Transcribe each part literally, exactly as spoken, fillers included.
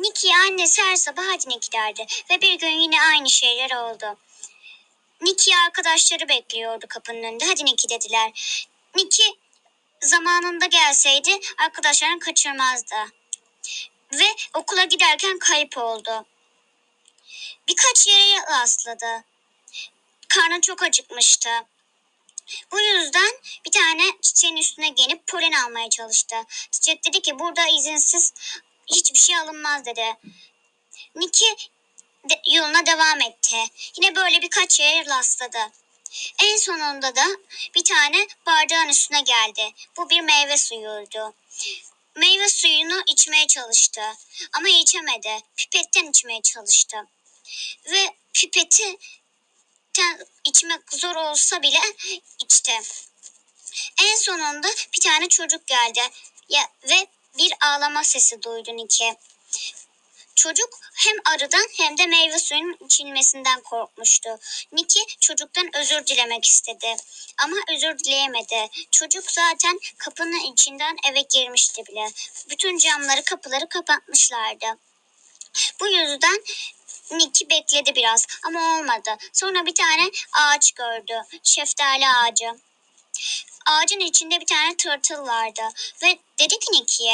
Nicky'ye annesi her sabah hadi giderdi ve bir gün yine aynı şeyler oldu. Nicky arkadaşları bekliyordu kapının önünde. Hadi Nicky dediler. Nicky zamanında gelseydi arkadaşlarını kaçırmazdı. Ve okula giderken kayıp oldu. Birkaç yere rastladı. Karnı çok acıkmıştı. Bu yüzden bir tane çiçeğin üstüne gelip polen almaya çalıştı. Çiçek dedi ki burada izinsiz hiçbir şey alınmaz dedi. Nicky de, yoluna devam etti. Yine böyle birkaç yere rastladı. En sonunda da bir tane bardağın üstüne geldi. Bu bir meyve suyuydu. Meyve suyunu içmeye çalıştı ama içemedi. Pipetten içmeye çalıştı. Ve pipeti içmek zor olsa bile içti. En sonunda bir tane çocuk geldi ya, ve bir ağlama sesi duydu Nicky. Çocuk hem arıdan hem de meyve suyunun içilmesinden korkmuştu. Nicky çocuktan özür dilemek istedi ama özür dileyemedi. Çocuk zaten kapının içinden eve girmişti bile. Bütün camları kapıları kapatmışlardı. Bu yüzden Nicky bekledi biraz ama olmadı. Sonra bir tane ağaç gördü. Şeftali ağacı. Ağacın içinde bir tane tırtıl vardı ve dedi ki Nicky'ye,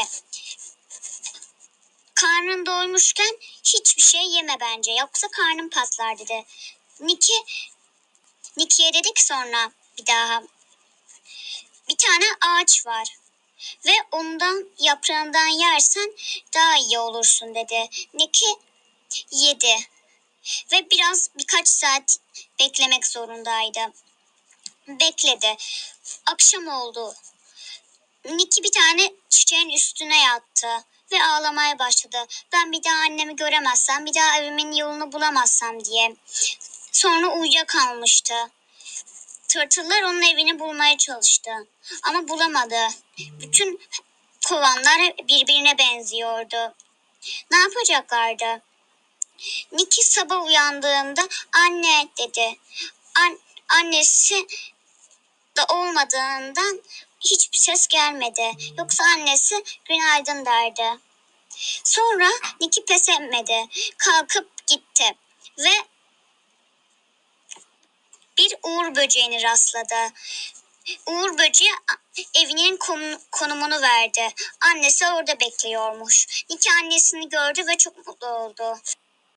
karnın doymuşken hiçbir şey yeme bence yoksa karnın patlar dedi. Nicky, Nicky'ye dedi ki sonra bir daha, bir tane ağaç var ve ondan yaprağından yersen daha iyi olursun dedi. Nicky yedi ve biraz birkaç saat beklemek zorundaydı. Bekledi. Akşam oldu. Nicky bir tane çiçeğin üstüne yattı ve ağlamaya başladı. Ben bir daha annemi göremezsem, bir daha evimin yolunu bulamazsam diye. Sonra uyuyakalmıştı. Tırtıllar onun evini bulmaya çalıştı ama bulamadı. Bütün kovanlar birbirine benziyordu. Ne yapacaklardı? Nicky sabah uyandığında anne dedi. An- annesi de olmadığından hiçbir ses gelmedi. Yoksa annesi günaydın derdi. Sonra Nicky pes etmedi. Kalkıp gitti ve bir uğur böceğini rastladı. Uğur böceği evinin konumunu verdi. Annesi orada bekliyormuş. Nicky annesini gördü ve çok mutlu oldu.